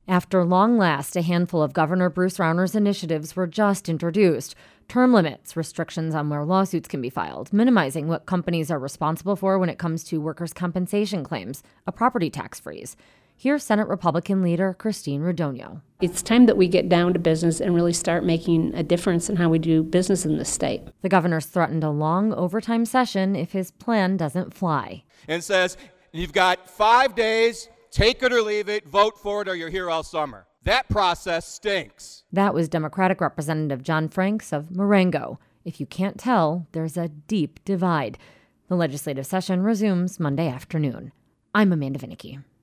After long last, a handful of Governor Bruce Rauner's initiatives were just introduced. Term limits, restrictions on where lawsuits can be filed, minimizing what companies are responsible for when it comes to workers' compensation claims, a property tax freeze. Here's Senate Republican leader Christine Radogno. It's time that we get down to business and really start making a difference in how we do business in this state. The governor's threatened a long overtime session if his plan doesn't fly. And says, you've got 5 days, take it or leave it, vote for it, or you're here all summer. That process stinks. That was Democratic Representative John Franks of Marengo. If you can't tell, there's a deep divide. The legislative session resumes Monday afternoon. I'm Amanda Vinicky.